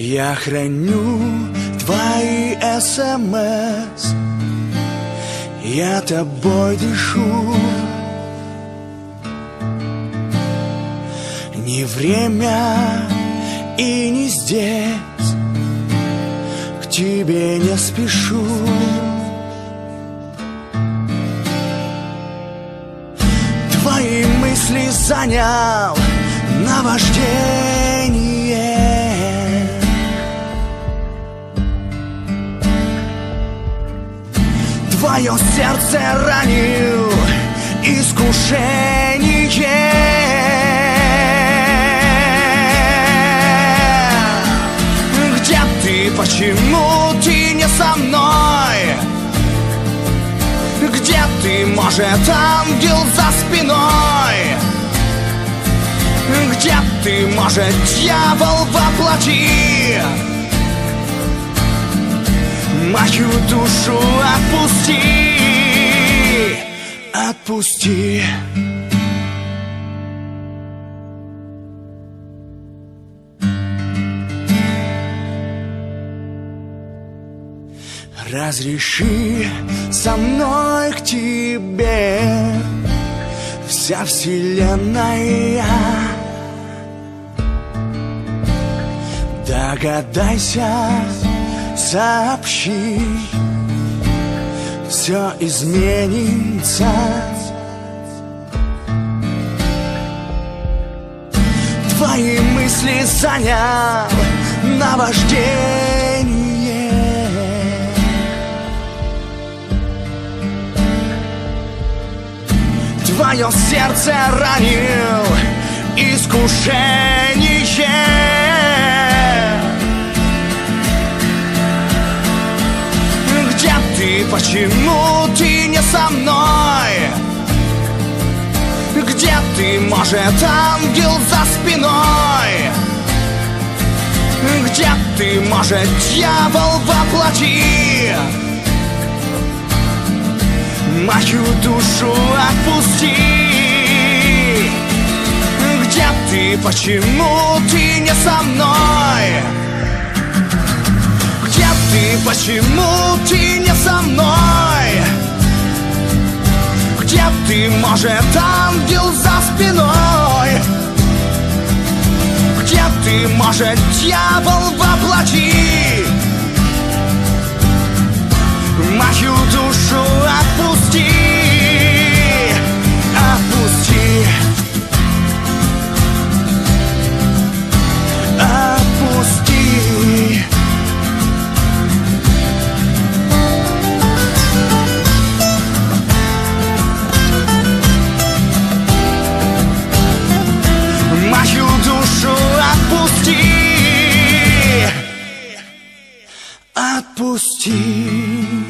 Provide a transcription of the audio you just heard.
Я храню твои СМС, я тобой дышу. Не время и не здесь, к тебе не спешу. Твои мысли занял наваждение. Твое сердце ранил искушение. Где ты, почему ты не со мной? Где ты, может, ангел за спиной? Где ты, может, дьявол воплоти? Мою душу отпусти, отпусти. Разреши со мной к тебе вся вселенная. Догадайся, сообщи, все изменится. Твои мысли занял наваждение. Твое сердце ранил искушение. Где ты, почему ты не со мной? Где ты, может, ангел за спиной? Где ты, может, дьявол воплоти? Мою душу отпусти. Где ты, почему ты не со мной? Где ты, почему ты не со мной? Где ты, может, ангел за спиной? Где ты, может, дьявол воплоти? Мою душу отпусти, отпусти, отпусти. Мою душу отпусти, отпусти.